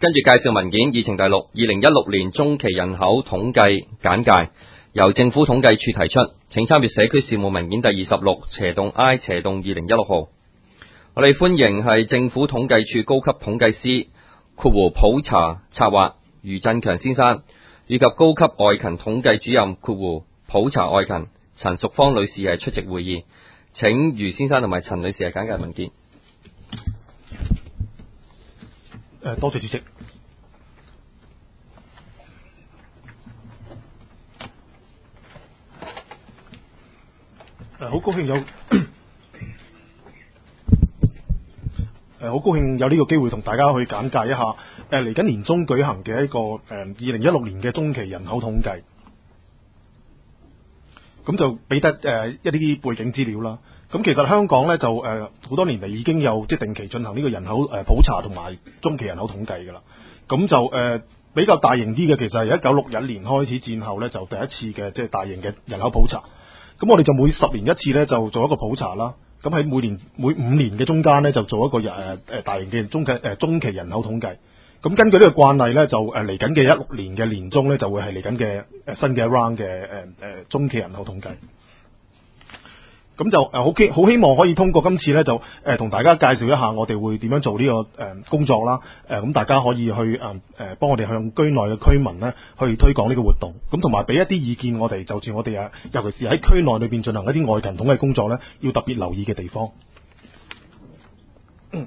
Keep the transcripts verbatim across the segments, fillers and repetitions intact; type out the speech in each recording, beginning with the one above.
跟住介紹文件議程第六，二零一六年中期人口統計簡介，由政府統計處提出，請參閱社區事務文件第二十六斜洞 I 斜洞二零一六號。我哋歡迎係政府統計處高級統計師括弧普查策劃余振強先生，以及高級外勤統計主任括弧普查外勤陳淑芳女士係出席會議。請余先生同埋陳女士係簡介文件。 誒，多謝主席。誒，好高興有誒，好高興有呢個機會同大家去簡介一下誒嚟緊年中舉行嘅一個誒二零一六年嘅中期人口統計。咁就俾得誒、呃、一啲背景資料啦。咁其實香港咧就誒好、呃、多年嚟已經有即係定期進行呢個人口誒、呃、普查同埋中期人口統計㗎啦。咁就誒、呃、比較大型啲嘅，其實係一九六一年開始戰後咧就第一次嘅即係大型嘅人口普查。咁我哋就每十年一次咧就做一個普查啦。咁喺每年每五年嘅中間咧就做一個誒誒、呃、大型嘅中期誒、呃、中期人口統計。咁根據呢個慣例咧，就誒嚟緊嘅一六年嘅年中咧，就會係嚟緊嘅誒新嘅一 round 嘅誒誒中期人口統計。咁就誒好希好希望可以通過今次咧，就誒同大家介紹一下我哋會點樣做呢個誒工作啦。誒咁大家可以去誒誒幫我哋向區內嘅居民咧去推廣呢個活動。咁同埋俾一啲意見我哋，就住我哋啊，尤其是喺區內裏邊進行一啲外勤統計工作咧，要特別留意嘅地方。嗯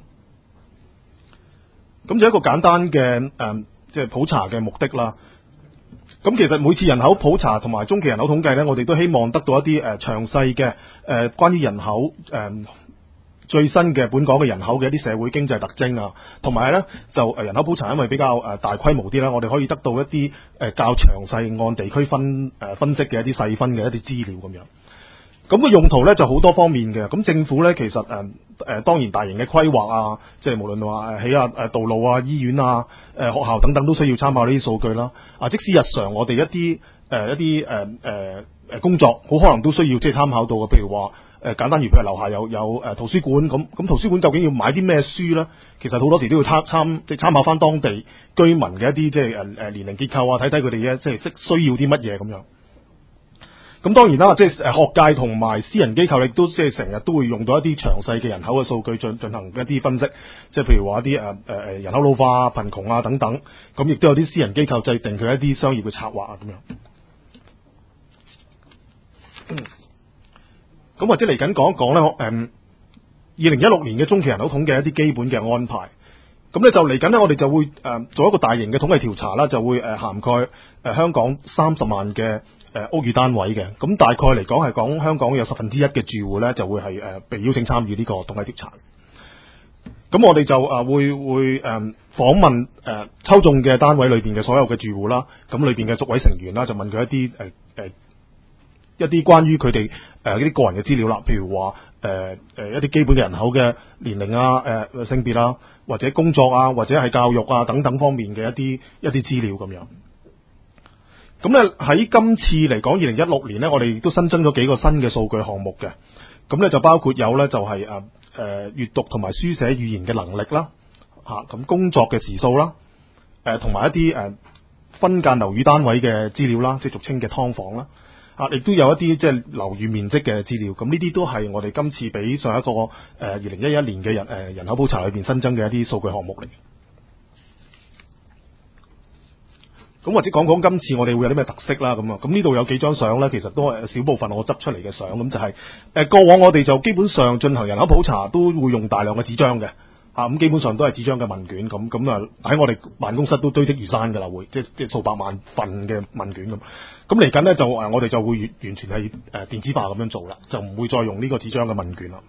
咁就一個簡單嘅誒，即係普查嘅目的啦。咁其實每次人口普查同埋中期人口統計咧，我哋都希望得到一啲誒詳細嘅誒關於人口誒、呃、最新嘅本港嘅人口嘅一啲社會經濟特徵啊，同埋咧就誒人口普查因為比較誒大規模啲啦，我哋可以得到一啲誒較詳細按地區分誒分析嘅一啲細分嘅一啲資料咁樣。咁個用途咧就好多方面嘅，咁政府咧其實誒誒、呃、當然大型嘅規劃啊，即係無論話誒起啊誒道路啊、醫院啊、誒、呃、學校等等都需要參考呢啲數據啦。啊，即使日常我哋一啲誒、呃、一啲誒誒誒工作，好可能都需要即係參考到嘅。譬如話誒、呃、簡單如譬如樓下有有誒圖書館，咁咁圖書館究竟要買啲咩書咧？其實好多時都要參參即係參考翻當地居民嘅一啲即係誒誒年齡結構啊，睇睇佢哋嘅即係識需要啲乜嘢咁樣。咁當然啦，即係誒學界同埋私人機構亦都即係成日都會用到一啲詳細嘅人口嘅數據進進行一啲分析，即係譬如話一啲誒誒誒人口老化、貧窮啊等等，咁亦都有啲私人機構制定佢一啲商業嘅策劃啊咁樣。嗯，咁或者嚟緊講一講咧，誒二零一六年嘅中期人口統計一啲基本嘅安排。咁咧就嚟緊咧，我哋就會誒、呃、做一個大型嘅統計調查啦，就會誒、呃、涵蓋誒、呃、香港三十萬嘅誒、呃、屋宇單位嘅。咁大概嚟講係講香港有十分之一嘅住戶咧，就會係誒、呃、被邀請參與呢個統計調查。咁我哋就誒、呃、會會誒、呃、訪問誒、呃、抽中嘅單位裏邊嘅所有嘅住戶啦，咁裏邊嘅屬位成員啦，就問佢一啲誒誒一啲關於佢哋誒一啲個人嘅資料啦，譬如話誒誒一啲基本嘅人口嘅年齡啊、誒、呃、性別啊，或者工作啊，或者係教育啊等等方面嘅一啲一啲資料咁樣。咁咧喺今次嚟講，二零一六年咧，我哋亦都新增咗幾個新嘅數據項目嘅。咁咧就包括有咧就係誒誒閱讀同埋書寫語言嘅能力啦，嚇、啊、咁工作嘅時數啦，誒同埋一啲誒、呃、分間樓宇單位嘅資料啦，即係俗稱嘅劏房啦。啊，亦都有一啲即係樓宇面積嘅資料，咁呢啲都係我哋今次比上一個誒二零一一年嘅人誒、呃、人口普查裏邊新增嘅一啲數據項目嚟。咁或者講講今次我哋會有啲咩特色啦，咁啊，咁呢度有幾張相咧，其實都係少部分我執出嚟嘅相，咁就係、是、誒、呃、過往我哋就基本上進行人口普查都會用大量嘅紙張嘅。啊，咁基本上都係紙張嘅問卷，咁咁啊喺我哋辦公室都堆積如山㗎啦，會即係即係數百萬份嘅問卷咁。咁嚟緊咧就誒，我哋就會完完全係誒電子化咁樣做啦，就唔會再用呢個紙張嘅問卷啦。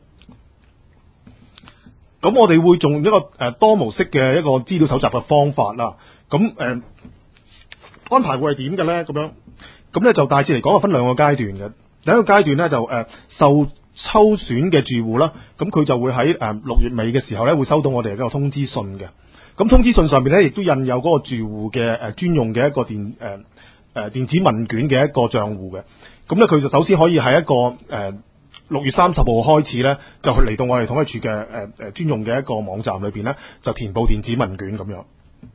咁我哋會用一個誒、呃、多模式嘅一個資料搜集嘅方法啦。咁誒、呃、安排會係點嘅咧？咁樣咁咧就大致嚟講係分兩個階段嘅。第一個階段咧就誒、呃、受抽選嘅住戶啦，咁佢就會喺誒六月尾嘅時候咧，會收到我哋一個通知信嘅。咁通知信上邊咧，亦都印有嗰個住戶嘅誒專用嘅一個電誒誒、呃、電子問卷嘅一個賬戶嘅。咁咧，佢就首先可以喺一個誒六月三十號開始咧，就去嚟到我哋統計處嘅誒誒專用嘅一個網站裏邊咧，就填報電子問卷咁樣。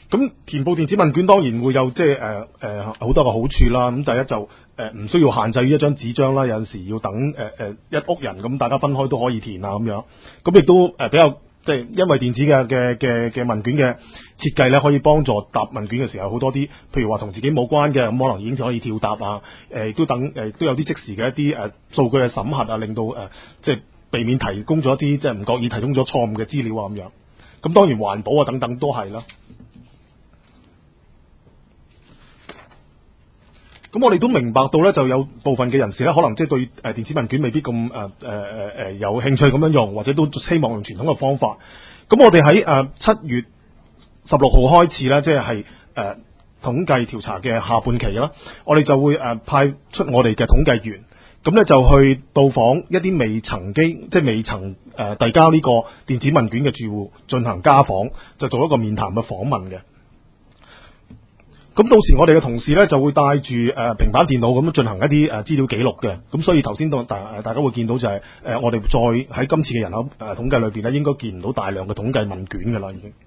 咁填報電子問卷當然會有即係誒誒好多個好處啦。咁第一就誒唔、呃、需要限制於一張紙張啦，有陣時要等誒誒、呃、一屋人咁大家分開都可以填啊咁樣。咁亦都誒、呃、比較即係因為電子嘅嘅嘅嘅問卷嘅設計咧，可以幫助答問卷嘅時候好多啲，譬如話同自己冇關嘅，咁可能已經可以跳答啊。誒、呃、亦都等誒、呃、都有啲即時嘅一啲誒數據嘅審核啊，令到誒、呃、即係避免提供咗一啲即係唔覺意提供咗錯誤嘅資料啊咁樣。咁當然環保啊等等都係啦。咁我哋都明白到咧，就有部分嘅人士咧，可能即係對誒電子問卷未必咁誒誒誒誒有興趣咁樣用，或者都希望用傳統嘅方法。咁我哋喺誒七月十六號開始咧，即係係誒統計調查嘅下半期啦，我哋就會誒、呃、派出我哋嘅統計員，咁咧就去到訪一啲未曾經即係未曾誒、呃、遞交呢個電子問卷嘅住戶，進行家訪，就做一個面談嘅訪問嘅。咁到時我哋嘅同事咧就會帶住誒、呃、平板電腦咁樣進行一啲誒、呃、資料記錄嘅，咁所以頭先都大大家會見到就係、是、誒、呃、我哋再喺今次嘅人口誒、呃、統計裏邊咧，應該見唔到大量嘅統計問卷㗎啦已經。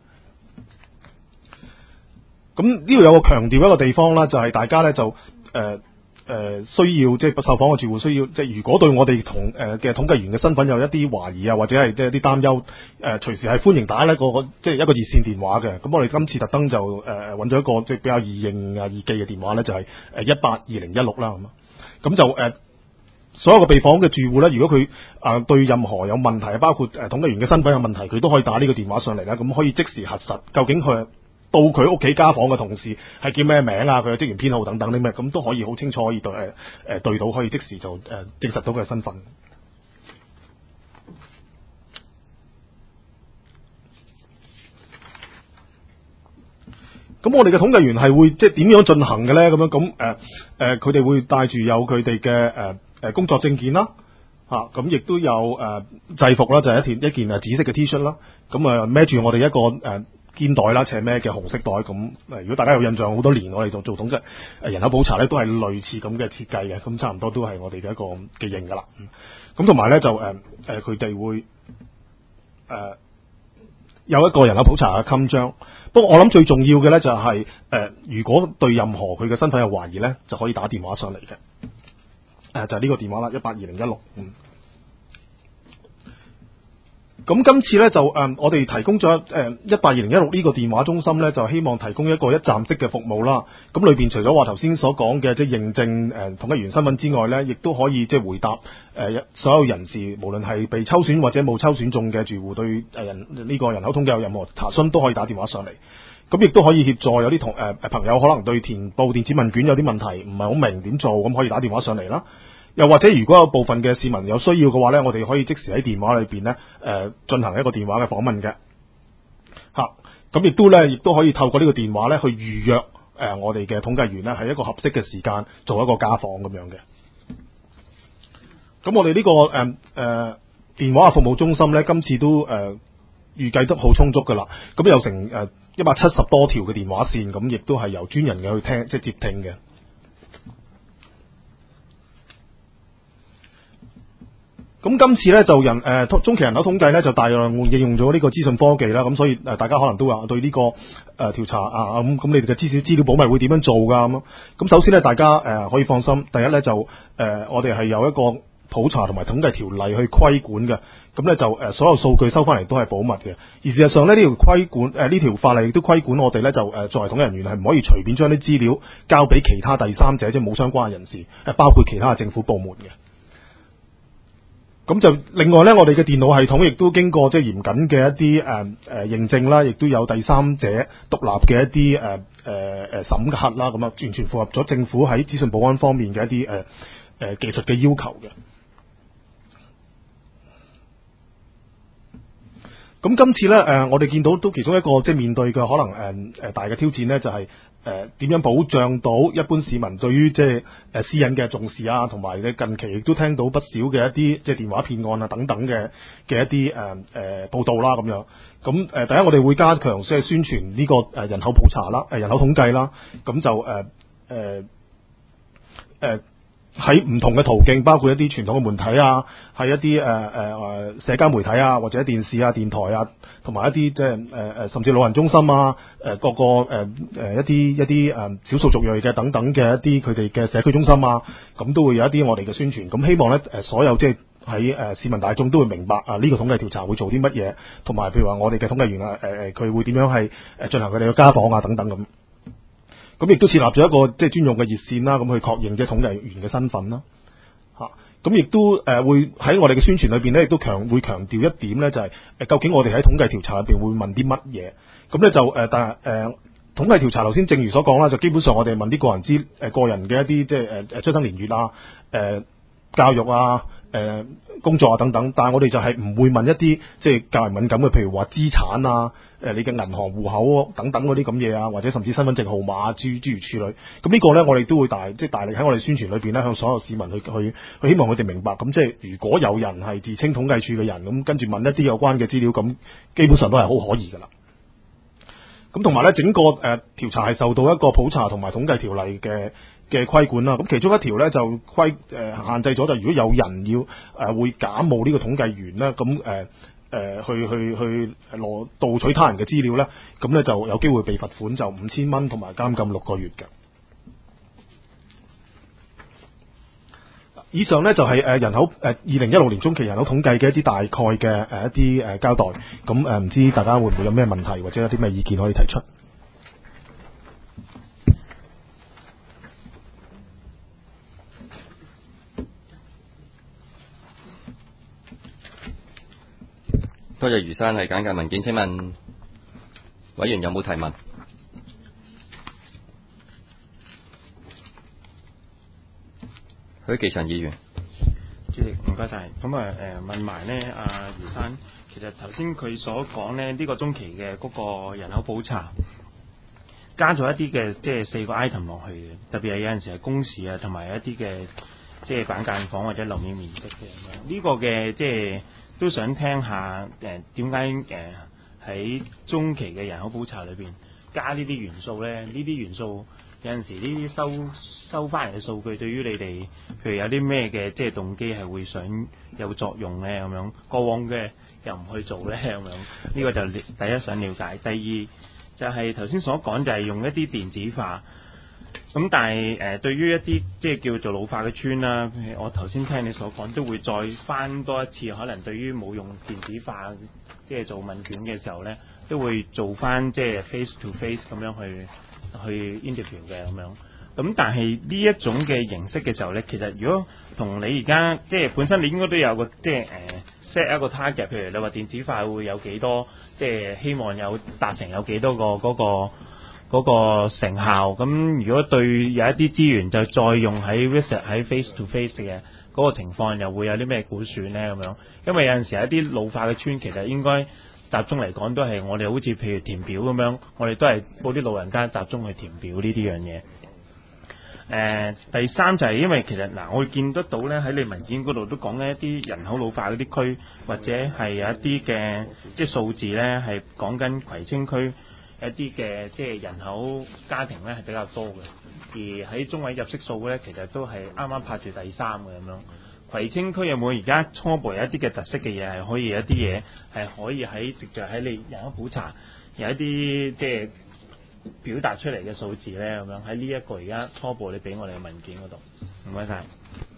咁呢度有個強調一個地方啦，就係、是、大家咧就誒。呃誒、呃、需要即係受訪嘅住戶需要，即係如果對我哋同誒嘅統計員嘅身份有一啲懷疑啊，或者係即係一啲擔憂，誒、呃、隨時係歡迎打呢個即係一個熱線電話嘅。咁我哋今次特登就誒揾咗一個即係比較易認啊易記嘅電話咧，就係誒一八二零一六啦咁啊。咁就誒、呃、所有嘅被訪嘅住戶咧，如果佢啊、呃、對任何有問題，包括誒、呃、統計員嘅身份有問題，佢都可以打呢個電話上嚟啦。咁可以即時核實究竟佢到佢屋企家訪嘅同事係叫咩名啊？佢嘅職員編號等等啲咩，咁都可以好清楚可以對誒誒、呃、對到，可以即時就誒、呃、證實到佢嘅身份。咁我哋嘅統計員係會即係點樣進行嘅咧？咁樣咁誒誒，佢、呃、哋、呃、會帶住有佢哋嘅誒誒工作證件啦，嚇咁亦都有誒、呃、制服啦，就係、是、一件一件誒紫色嘅 T 恤啦，咁啊孭住我哋一個誒。呃肩袋啦，斜孭嘅紅色袋咁。誒，如果大家有印象，好多年我哋就做統計誒人口普查咧，都係類似咁嘅設計嘅，咁差唔多都係我哋嘅一個記認噶啦。咁同埋咧就誒誒，佢、呃、哋會誒、呃、有一個人口普查嘅襟章。不過我諗最重要嘅咧就係、是、誒、呃，如果對任何佢嘅身份有懷疑咧，就可以打電話上嚟嘅。誒、呃，就係、是、呢個電話啦，一八二零一六。嗯。咁今次咧就誒、呃，我哋提供咗誒一八二零一六呢個電話中心咧，就希望提供一個一站式嘅服務啦。咁裏邊除咗話頭先所講嘅即係認證誒、呃、統計員身份之外咧，亦都可以即係回答誒、呃、所有人士，無論係被抽選或者冇抽選中嘅住戶對誒人呢個人口統計有任何查詢，都可以打電話上嚟。咁亦都可以協助有啲同誒誒、呃、朋友可能對填報電子問卷有啲問題，唔係好明點做，咁可以打電話上嚟啦。又或者如果有部分嘅市民有需要嘅話咧，我哋可以即時喺電話裏邊咧誒進行一個電話嘅訪問嘅嚇。咁、啊、亦都咧，亦都可以透過呢個電話咧去預約誒、呃、我哋嘅統計員咧係一個合適嘅時間做一個家訪咁樣嘅。咁我哋呢、這個誒誒、呃呃、電話嘅服務中心咧，今次都誒、呃、預計得好充足噶啦。咁有成誒一百七十多條嘅電話線，咁亦都係由專人嘅去聽即係接聽嘅。咁今次咧就人誒、呃、中期人口統計咧就大量應用咗呢個資訊科技啦，咁所以誒、呃、大家可能都話對呢、這個誒、呃、調查啊咁咁你哋嘅資料資料保密會點樣做噶咁？咁首先咧大家誒、呃、可以放心，第一咧就誒、呃、我哋係有一個普查同埋統計條例去規管嘅，咁咧就誒、呃、所有數據收翻嚟都係保密嘅。而事實上咧呢條規管誒呢條法例亦都規管我哋咧就誒、呃、作為統計人員係唔可以隨便將啲資料交俾其他第三者，即係冇相關嘅人士，誒包括其他嘅政府部門嘅。咁就另外咧，我哋嘅電腦系統亦都經過即係嚴謹嘅一啲誒誒認證啦，亦都有第三者獨立嘅一啲誒誒誒審核啦，咁啊完全符合咗政府喺資訊保安方面嘅一啲誒誒技術嘅要求嘅。咁今次咧誒、呃，我哋見到都其中一個即係面對嘅可能誒誒、呃、大嘅挑戰咧，就係誒點樣保障到一般市民對於即係誒私隱嘅重視啊，同埋嘅近期亦都聽到不少嘅一啲即係電話騙案啊等等嘅嘅一啲誒誒報道啦咁樣。咁誒、呃、第一我哋會加強即係宣傳呢個誒人口普查啦，誒人口統計啦，咁就誒誒誒喺唔同嘅途徑，包括一啲傳統嘅媒體啊，係一啲誒誒誒社交媒體啊，或者電視啊、電台啊，同埋一啲即係誒誒甚至老人中心啊，誒、呃、各個誒誒、呃、一啲一啲誒少數族裔嘅等等嘅一啲佢哋嘅社區中心啊，咁都會有一啲我哋嘅宣傳。咁希望咧誒所有即係喺誒市民大眾都會明白啊呢、這個統計調查會做啲乜嘢，同埋譬如話我哋嘅統計員啊誒誒佢會點樣係誒進行佢哋嘅家訪啊等等咁。咁亦都設立咗一個即係專用嘅熱線啦，咁去確認即係統計員嘅身份啦。嚇，咁亦都誒、呃、會喺我哋嘅宣傳裏邊咧，亦都強會強調一點咧，就係、是、誒究竟我哋喺統計調查裏邊會問啲乜嘢？咁咧就誒、呃，但係誒、呃、統計調查頭先正如所講啦，就基本上我哋問啲個人之誒、呃、個人嘅一啲即係誒誒出生年月啊、誒、呃、教育啊、誒、呃、工作啊等等，但係我哋就係唔會問一啲即係較為敏感嘅，譬如話資產啊。誒，你嘅銀行戶口等等嗰啲咁嘢啊，或者甚至身份證號碼諸諸如此類。咁呢個呢，我哋都會大即係大力喺我哋宣傳裏邊呢，向所有市民去去去希望佢哋明白。咁即係如果有人係自稱統計處嘅人，咁跟住問一啲有關嘅資料，咁基本上都係好可疑噶啦。咁同埋呢，整個誒調、呃、查係受到一個普查同埋統計條例嘅嘅規管啦。咁其中一條呢，就規誒、呃、限制咗，就如果有人要誒、呃、會假冒呢個統計員呢，咁誒。呃誒、呃、去去去攞盜取他人嘅資料咧，咁咧就有機會被罰款就五千蚊同埋監禁六個月嘅。以上咧就係、是、誒、呃、人口誒二零一六年中期人口統計嘅一啲大概嘅誒、呃、一啲誒、呃、交代。咁誒唔知大家會唔會有咩問題或者有啲咩意見可以提出？ 多謝余生係簡介文件，請問委員有冇提問？許繼祥議員， 主席唔該晒。咁啊誒問埋呢阿余生，其實頭先佢所講呢，呢、呢個中期嘅嗰個人口普查加咗一啲嘅即係四個 item 落去嘅，特別係有陣時係工時啊，同埋一啲嘅即係板間房或者樓面面積嘅。呢個嘅即係都想聽下誒點解誒喺中期嘅人口普查裏邊加呢啲元素咧？呢啲元素有陣時呢啲收收翻嚟嘅數據，對於你哋譬如有啲咩嘅即係動機係會想有作用咧？咁樣過往嘅又唔去做咧？咁樣呢個就第一想了解。第二就係頭先所講就係用一啲電子化。咁但係誒、呃，對於一啲即係叫做老化嘅村啦，我頭先聽你所講，都會再翻多一次，可能對於冇用電子化即係做問卷嘅時候咧，都會做翻即係 face to face 咁樣去去 interview 嘅咁樣。咁但係呢一種嘅形式嘅時候咧，其實如果同你而家即係本身你應該都有個即係誒 set 一個 target，譬如你話電子化會有幾多，即係希望有達成有幾多個嗰個。嗰個成效，咁如果對有一啲資源就再用喺 visit 喺 face to face 嘅嗰個情況，又會有啲咩估算呢？咁樣？因為有陣時有一啲老化嘅村，其實應該集中嚟講都係我哋好似譬如填表咁樣，我哋都係幫啲老人家集中去填表呢啲樣嘢。誒、呃，第三就係因為其實嗱、呃，我會見得到咧喺你文件嗰度都講咧一啲人口老化嗰啲區，或者係有一啲嘅即係數字咧係講緊葵青區。一啲嘅即係人口家庭咧係比較多嘅，而喺中位入息數咧其實都係啱啱拍住第三嘅咁樣。葵青區有冇而家初步有一啲嘅特色嘅嘢係可以有一啲嘢係可以喺直接喺你人口普查有一啲即係表達出嚟嘅數字咧咁樣喺呢一個而家初步你俾我哋嘅文件嗰度，唔該晒。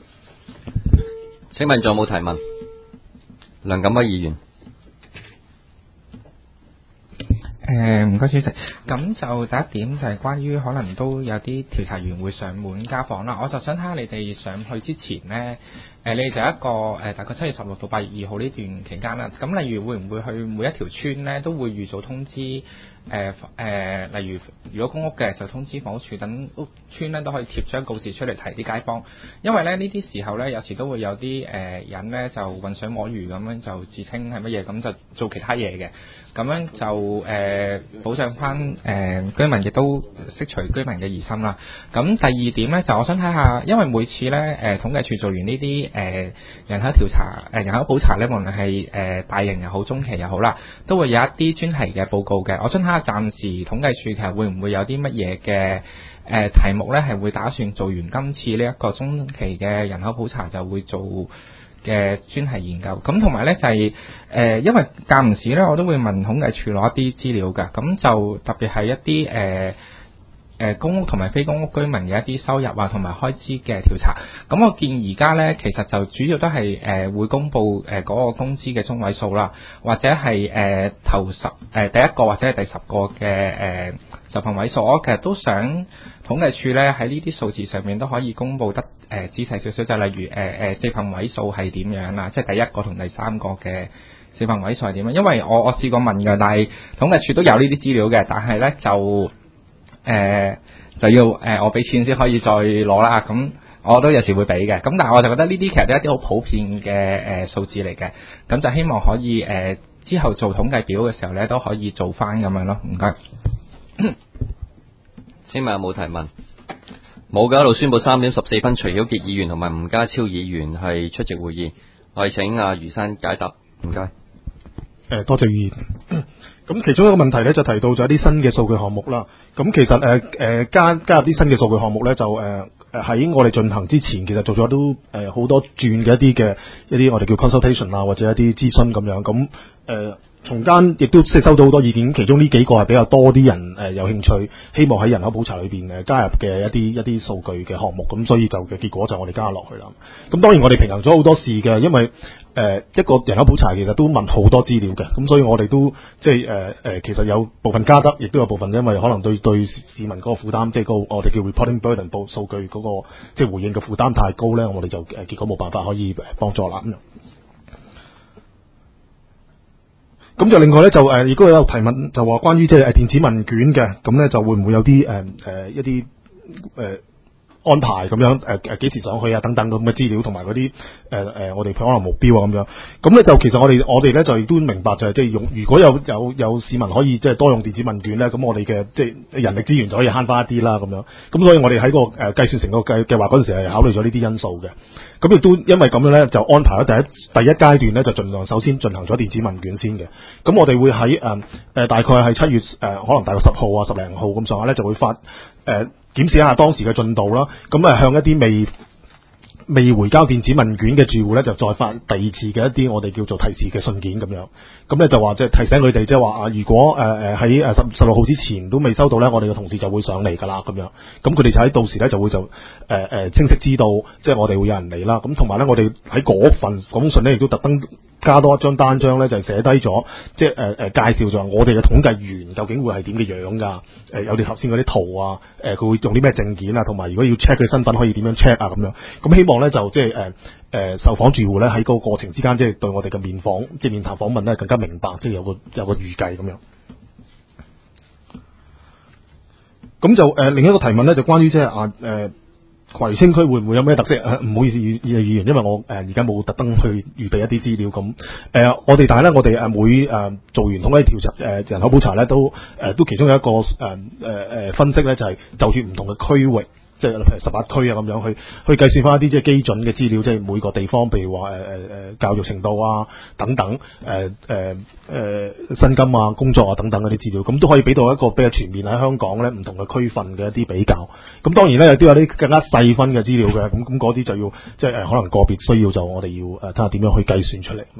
請問仲有冇提問？梁錦威議員。 誒唔該主席，咁就第一點就係關於可能都有啲調查員會上門家訪啦，我就想睇下你哋上去之前呢，誒你哋就一個誒大概七月十六到八月二號呢段期間啦，咁例如會唔會去每一條村呢都會預早通知誒誒、呃呃，例如如果公屋嘅就通知房屋署，等屋村呢都可以貼張告示出嚟提啲街坊，因為咧呢啲時候呢，有時都會有啲誒、呃、人呢就混水摸魚咁樣就自稱係乜嘢咁就做其他嘢嘅。 咁樣就誒、呃、保障翻誒、呃、居民亦都釋除居民嘅疑心啦。咁第二點咧就我想睇下，因為每次咧誒、呃、統計處做完呢啲誒人口調查誒、呃、人口普查咧，無論係誒大型又好中期又好啦，都會有一啲專題嘅報告嘅。我想睇下暫時統計處其實會唔會有啲乜嘢嘅誒題目咧，係會打算做完今次呢一個中期嘅人口普查就會做嘅專題研究。咁同埋咧就係、是、誒、呃，因為間唔時咧我都會問統計處攞一啲資料㗎，咁就特別係一啲誒。呃誒公屋同埋非公屋居民嘅一啲收入啊，同埋開支嘅調查。咁我見而家咧，其實就主要都係誒、呃、會公布誒嗰個工資嘅中位數啦，或者係誒、呃、頭十誒、呃、第一個或者係第十個嘅誒受訪位數。我其實都想統計處咧喺呢啲數字上面都可以公布得誒、呃、仔細少少，就例如誒誒四分位數係點樣啊，即係第一個同第三個嘅四分位數係點樣？因為我我試過問㗎，但係統計處都有呢啲資料嘅，但係咧就。誒、呃、就要誒、呃、我俾錢先可以再攞啦，咁我都有時會俾嘅，咁但係我就覺得呢啲其實都係一啲好普遍嘅誒、呃、數字嚟嘅，咁就希望可以誒、呃、之後做統計表嘅時候咧都可以做翻咁樣咯，唔該。 請問有冇提問？冇嘅，一路宣佈三點十四分，徐曉傑議員同埋吳家超議員係出席會議，我哋請阿余生解答，唔該。 誒，多謝議員。咁其中一個問題咧，就提到咗一啲新嘅數據項目啦。咁其實誒誒、呃、加加入啲新嘅數據項目咧，就誒誒喺我哋進行之前，其實做咗都誒好多轉嘅一啲嘅一啲我哋叫 consultation 啊，或者一啲諮詢咁樣。咁誒、呃、從間亦都即係收到好多意見，其中呢幾個係比較多啲人誒、呃、有興趣，希望喺人口普查裏邊誒加入嘅一啲一啲數據嘅項目。咁所以就嘅結果就我哋加落去啦。咁當然我哋平衡咗好多事嘅，因為誒、呃、一個人口普查其實都問好多資料嘅，咁所以我哋都即係誒誒，其實有部分加得，亦都有部分因為可能對對市民嗰個負擔，即係個我哋叫 reporting burden 報數據嗰、那個即係回應嘅負擔太高咧，我哋就誒、呃、結果冇辦法可以幫助啦。咁就另外咧就誒亦都有提問，就話關於即係誒電子問卷嘅，咁咧就會唔會有啲誒誒一啲誒？呃安排咁樣誒誒幾時上去啊等等咁嘅資料同埋嗰啲誒誒我哋可能目標啊咁樣，咁咧就其實我哋我哋咧就亦都明白就係即係用如果有有有市民可以即係多用電子問卷咧，咁我哋嘅即係人力資源就可以慳翻一啲啦咁樣，咁所以我哋喺個誒、呃、計算成個計計劃嗰陣時係考慮咗呢啲因素嘅，咁亦都因為咁樣咧就安排咗第一第一階段咧就盡量首先進行咗電子問卷先嘅，咁我哋會喺誒誒大概係七月誒、呃、可能大概十號啊十零號咁上下咧就會發誒。呃檢視一下當時嘅進度啦，咁啊向一啲未未回交電子問卷嘅住戶咧，就再發第二次嘅一啲我哋叫做提示嘅信件咁樣，咁咧就話即係提醒佢哋，即係話啊，如果誒誒喺誒十十六號之前都未收到咧，我哋嘅同事就會上嚟㗎啦，咁樣，咁佢哋就喺到時咧就會就誒誒、呃、清晰知道，即係我哋會有人嚟啦，咁同埋咧我哋喺嗰份嗰封信咧亦都特登加多一張單張咧，就係寫低咗，即係誒誒介紹咗我哋嘅統計員究竟會係點嘅樣㗎？誒、呃、有啲頭先嗰啲圖啊，誒、呃、佢會用啲咩證件啊，同埋如果要 check 佢身份可以點樣 check 啊咁樣。咁希望咧就即係誒誒受訪住戶咧喺個過程之間，即係對我哋嘅面訪即係面談訪問咧更加明白，即係有個有個預計咁樣。咁就誒、呃、另一個提問咧，就關於即係啊誒。呃葵青區會唔會有咩特色？誒、呃、唔好意思，議議員，因為我誒而家冇特登去預備一啲資料咁。誒、呃、我哋但係咧，我哋誒每誒、呃、做完統計調查誒、呃、人口普查咧，都誒、呃、都其中有一個誒誒誒分析咧，就係、是、就住唔同嘅區域。即係譬如十八區啊咁樣去去計算翻一啲即係基準嘅資料，即係每個地方，譬如話誒誒誒教育程度啊等等，誒誒誒薪金啊工作啊等等嗰啲資料，咁都可以俾到一個比較全面喺香港咧唔同嘅區份嘅一啲比較。咁當然咧，亦都有啲更加細分嘅資料嘅，咁咁嗰啲就要即係誒可能個別需要就我哋要誒睇下點樣去計算出嚟。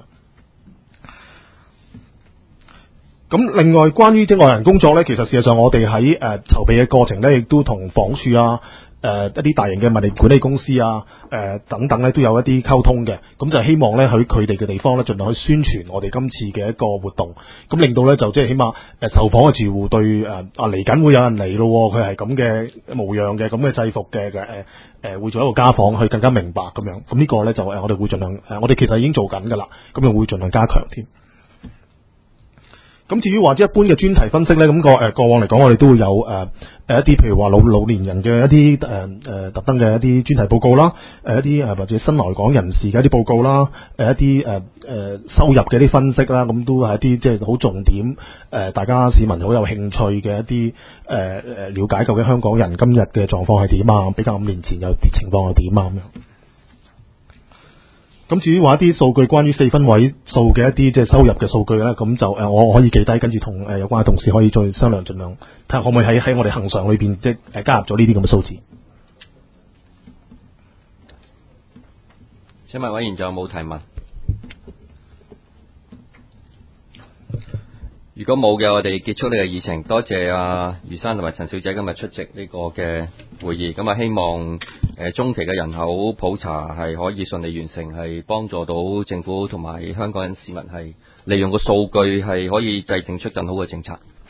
咁另外關於即係外人工作咧，其實事實上我哋喺誒籌備嘅過程咧，亦都同房署啊。誒、呃、一啲大型嘅物業管理公司啊，誒、呃、等等咧都有一啲溝通嘅，咁就希望咧喺佢哋嘅地方咧，盡量去宣傳我哋今次嘅一個活動，咁令到咧就即係起碼誒受訪嘅住戶對誒啊嚟緊會有人嚟咯，佢係咁嘅模樣嘅，咁嘅制服嘅嘅誒誒會做一個家訪，去更加明白咁樣，咁呢個咧就誒我哋會盡量誒，我哋其實已經做緊㗎啦，咁又會盡量加強添。 咁至於話一般嘅專題分析咧，咁、個誒過往嚟講，我哋都會有誒誒、呃、一啲譬如話老老年人嘅一啲誒誒特登嘅一啲專題報告啦，誒、呃、一啲誒或者新來港人士嘅一啲報告啦，誒、呃、一啲誒誒收入嘅一啲分析啦，咁都係一啲即係好重點誒、呃，大家市民好有興趣嘅一啲誒誒了解究竟香港人今日嘅狀況係點啊，比較五年前有啲情況係點啊咁樣。咁至於話一啲數據關於四分位數嘅一啲即係收入嘅數據咧，咁就誒我可以記低，跟住同誒有關嘅同事可以再商量，盡量睇下可唔可以喺喺我哋恆常裏邊即係誒加入咗呢啲咁嘅數字。 請問委員仲有冇提問？如果冇嘅，我哋結束呢個議程。多謝阿余生同埋陳小姐今日出席呢個嘅會議。咁啊，希望誒中期嘅人口普查係可以順利完成，係幫助到政府同埋香港人市民係利用個數據係可以制定出更好嘅政策。